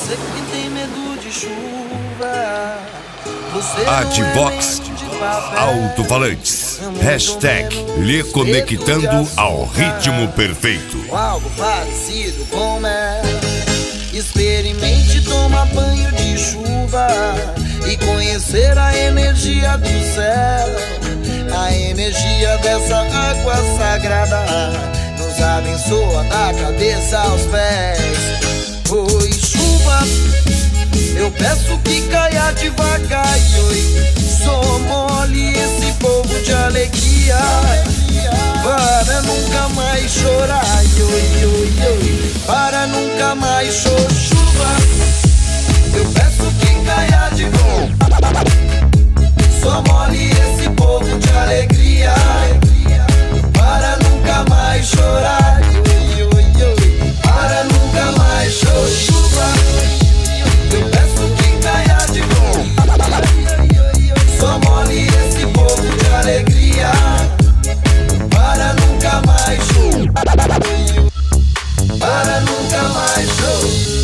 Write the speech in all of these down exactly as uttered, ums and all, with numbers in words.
Você que tem medo de chuva, você Advox Alto-Falantes. Hashtag lhe conectando ao ritmo perfeito. Algo parecido com mel. Experimente tomar banho de chuva e conhecer a energia do céu. A energia dessa água sagrada nos abençoa da cabeça aos pés. Oi, chuva, eu peço que caia devagar. Oi, sou mole esse povo de alegria, para nunca mais chorar. Oi, oi, oi, para nunca mais chorar. Chuva, eu peço que caia devagar. Sou mole esse povo de alegria, para nunca mais chorar. Oi, oi, oi, para nunca mais chorar. Chuva, eu peço que caia de volta. Só mole esse povo de alegria, para nunca mais chorar. Para nunca mais chorar.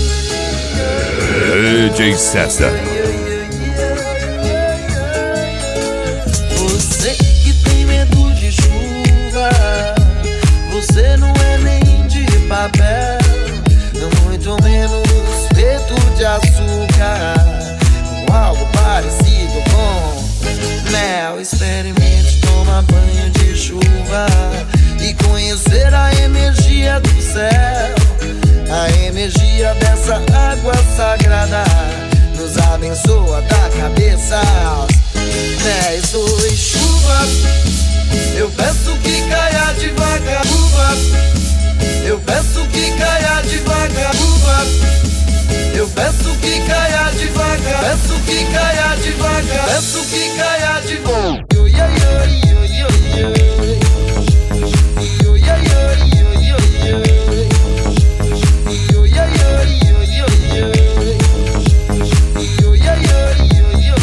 D J César. Você que tem medo de chuva, você não é nem de papel, muito menos feito de açúcar, ou algo parecido com mel. Experimente tomar banho de chuva e conhecer a energia do céu. A energia dessa água sagrada nos abençoa da cabeça aos pés. Oi, chuva, eu peço que caia devagar. Chuva, eu peço que caia devagar. Chuva, eu peço que caia devagar. Peço que caia devagar. Peço que caia devagar. Yo, yo, yo, yo, yo, yo. Yo, yo, yo, yo, yo, yo. Yo, yo, yo, yo, yo, yo. Yo, yo, yo, yo, yo.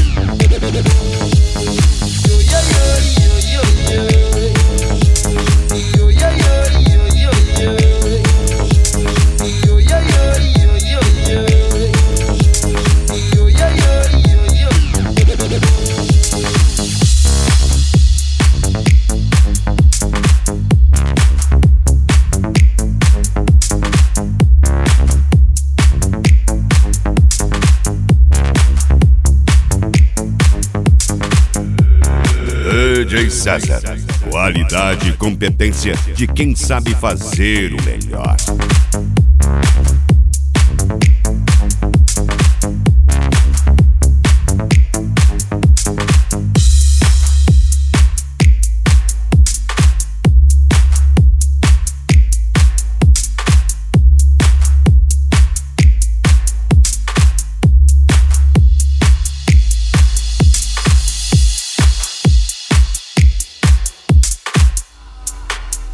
Yo, yo, yo, yo, yo, yo. Yo, yo, yo, yo, yo, yo. Yo, yo, yo, yo, yo, yo. Yo, yo, yo, yo, yo. D J César. Qualidade e competência de quem sabe fazer o melhor.